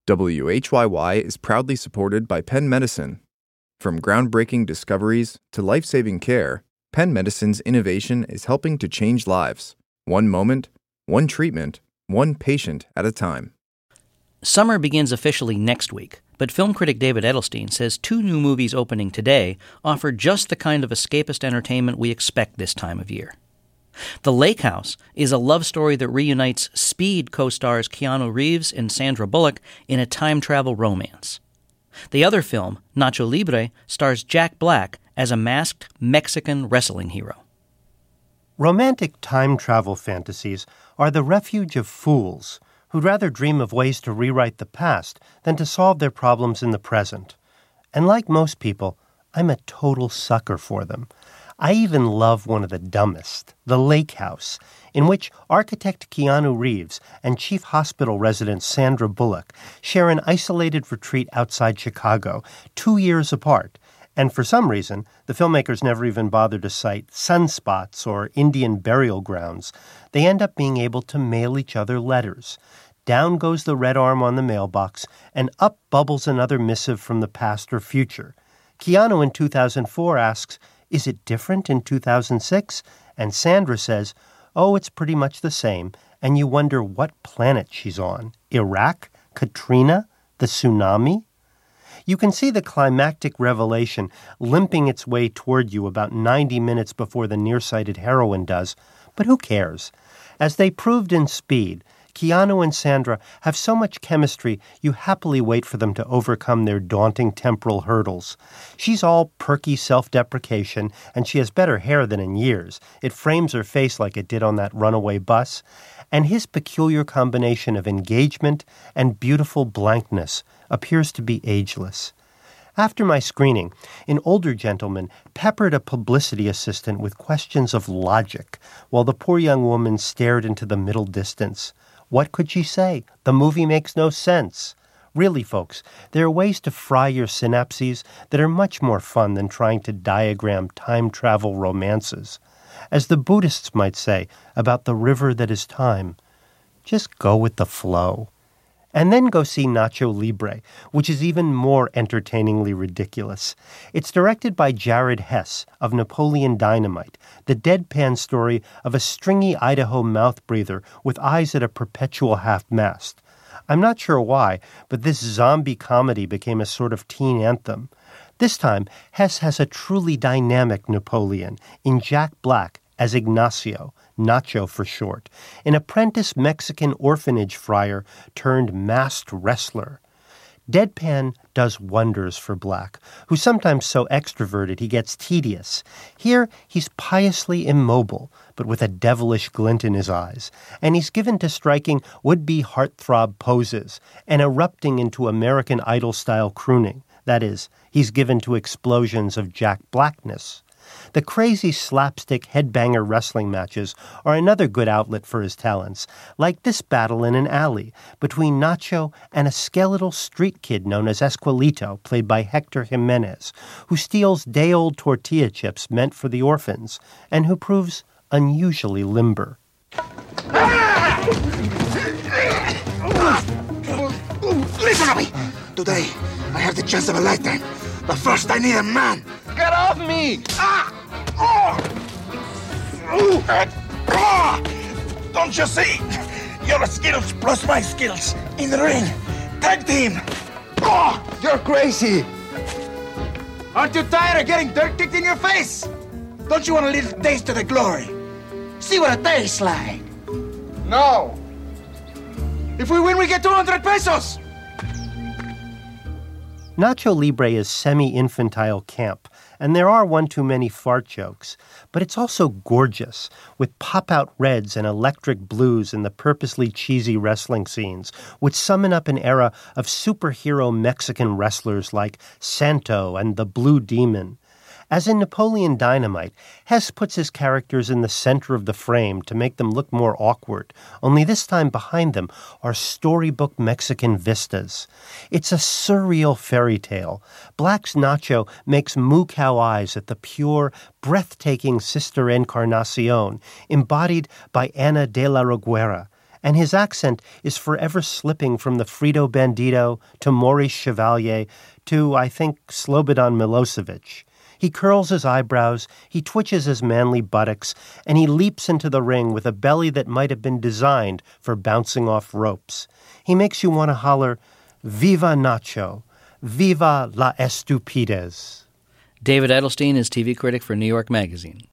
WHYY is proudly supported by Penn Medicine. From groundbreaking discoveries to life-saving care, Penn Medicine's innovation is helping to change lives. One moment, one treatment, one patient at a time. Summer begins officially next week, but film critic David Edelstein says 2 new movies opening today offer just the kind of escapist entertainment we expect this time of year. The Lake House is a love story that reunites Speed co-stars Keanu Reeves and Sandra Bullock in a time travel romance. The other film, Nacho Libre, stars Jack Black as a masked Mexican wrestling hero. Romantic time travel fantasies are the refuge of fools who'd rather dream of ways to rewrite the past than to solve their problems in the present. And like most people, I'm a total sucker for them. I even love one of the dumbest, The Lake House, in which architect Keanu Reeves and chief hospital resident Sandra Bullock share an isolated retreat outside Chicago, 2 years apart. And for some reason, the filmmakers never even bothered to cite sunspots or Indian burial grounds. They end up being able to mail each other letters. Down goes the red arm on the mailbox, and up bubbles another missive from the past or future. Keanu in 2004 asks, "Is it different in 2006? And Sandra says, "Oh, it's pretty much the same," and you wonder what planet she's on. Iraq? Katrina? The tsunami? You can see the climactic revelation limping its way toward you about 90 minutes before the nearsighted heroine does, but who cares? As they proved in Speed, Keanu and Sandra have so much chemistry you happily wait for them to overcome their daunting temporal hurdles. She's all perky self-deprecation, and she has better hair than in years. It frames her face like it did on that runaway bus. And his peculiar combination of engagement and beautiful blankness appears to be ageless. After my screening, an older gentleman peppered a publicity assistant with questions of logic, while the poor young woman stared into the middle distance. What could she say? The movie makes no sense. Really, folks, there are ways to fry your synapses that are much more fun than trying to diagram time travel romances. As the Buddhists might say about the river that is time, just go with the flow. And then go see Nacho Libre, which is even more entertainingly ridiculous. It's directed by Jared Hess of Napoleon Dynamite, the deadpan story of a stringy Idaho mouth breather with eyes at a perpetual half-mast. I'm not sure why, but this zombie comedy became a sort of teen anthem. This time, Hess has a truly dynamic Napoleon in Jack Black as Ignacio, Nacho for short, an apprentice Mexican orphanage friar turned masked wrestler. Deadpan does wonders for Black, who's sometimes so extroverted he gets tedious. Here, he's piously immobile, but with a devilish glint in his eyes, and he's given to striking would-be heartthrob poses and erupting into American Idol-style crooning. That is, he's given to explosions of Jack Blackness. The crazy slapstick headbanger wrestling matches are another good outlet for his talents, like this battle in an alley between Nacho and a skeletal street kid known as Esquelito, played by Hector Jimenez, who steals day-old tortilla chips meant for the orphans, and who proves unusually limber. Listen to me! Today, I have the chance of a lifetime. But first, I need a man. Get off me! Ah! Don't you see? Your skills plus my skills in the ring. Tag team. You're crazy. Aren't you tired of getting dirt kicked in your face? Don't you want a little taste of the glory? See what it tastes like. No. If we win, we get 200 pesos. Nacho Libre is semi-infantile camp, and there are one too many fart jokes, but it's also gorgeous, with pop-out reds and electric blues in the purposely cheesy wrestling scenes, which summon up an era of superhero Mexican wrestlers like Santo and the Blue Demon. As in Napoleon Dynamite, Hess puts his characters in the center of the frame to make them look more awkward, only this time behind them are storybook Mexican vistas. It's a surreal fairy tale. Black's Nacho makes moo cow eyes at the pure, breathtaking Sister Encarnacion, embodied by Ana de la Reguera, and his accent is forever slipping from the Frito Bandito to Maurice Chevalier to, I think, Slobodan Milosevic. He curls his eyebrows, he twitches his manly buttocks, and he leaps into the ring with a belly that might have been designed for bouncing off ropes. He makes you want to holler, "Viva Nacho! Viva la estupidez!" David Edelstein is TV critic for New York Magazine.